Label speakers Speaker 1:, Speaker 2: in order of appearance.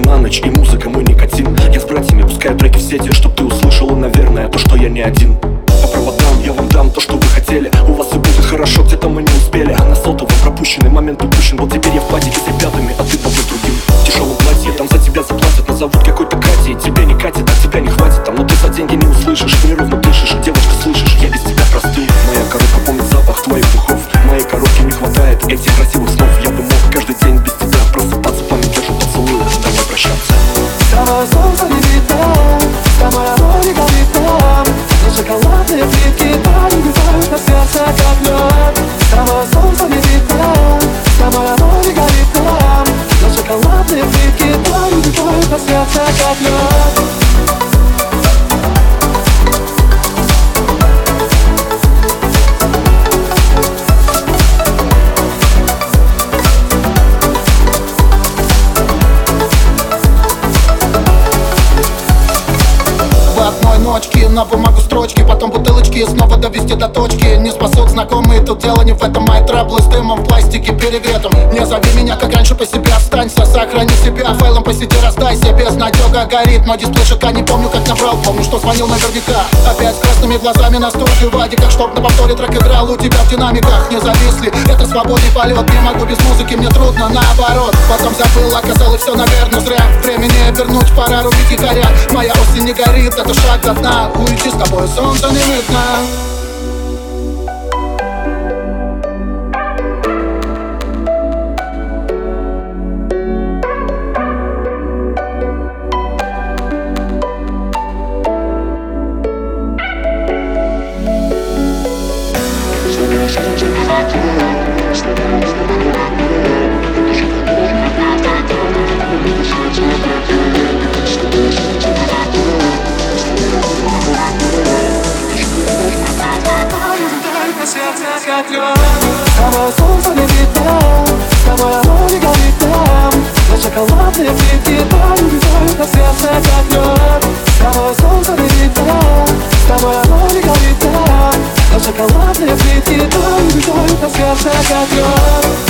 Speaker 1: на ночь и музыка мой никотин. Я с братьями пускаю треки в сети, чтоб ты услышала, наверное, то, что я не один. По проводам я вам дам то, что вы хотели. У вас все будет хорошо, где-то мы не успели. А на сотовом пропущенный момент упущен. Вот теперь я в падике с ребятами, а ты тобой другим. В тяжелом платье, там за тебя заплатят, назовут какой-то Катей. Тебе не катит, а тебя не хватит там. Но ты за деньги не услышишь, неровно дышишь. Девочка, слышишь, я без тебя простыл. Моя коробка помнит запах твоих духов. Моей коробке не хватает этих красивых слов. Я бы мог каждый день без тебя просыпаться, память держу поцелуй. Давай прощаться.
Speaker 2: Самое солнце не видно, самое оно не горит нам. Но шоколадные плитки тают, летают на сердце, как лед. Самое солнце не видно, самое оно не горит нам. Но шоколадные плитки тают, летают на сердце, как лед.
Speaker 3: Ночки, на бумагу строчки, потом бутылочки, снова довести до точки. Не спасут знакомые, тут дело не в этом. Мои траблы с дымом, пластике перегретым. Не зови меня, как раньше, по себе останься. Сохрани себя, файлом по сети раздайся. Безнадега горит, мой дисплей шика. Не помню, как набрал, помню, что звонил наверняка. Опять с красными глазами на студию Вади, как чтоб на повторе трек играл у тебя в динамиках. Не зависли, это свободный полет. Не могу без музыки, мне трудно, наоборот. Потом забыл, оказалось все, наверное, зря. Времени вернуть, пора рубить якоря. Моя осень не горит, это шаг до дна. Уйти с тобой, солнце не видно.
Speaker 2: Самое солнце не видно, самое оно не горит нам. Но шоколадные плитки тают, летают на сердце, как лед. Самое солнце не видно, самое оно не горит нам. Но шоколадные плитки тают, летают на сердце, как лед.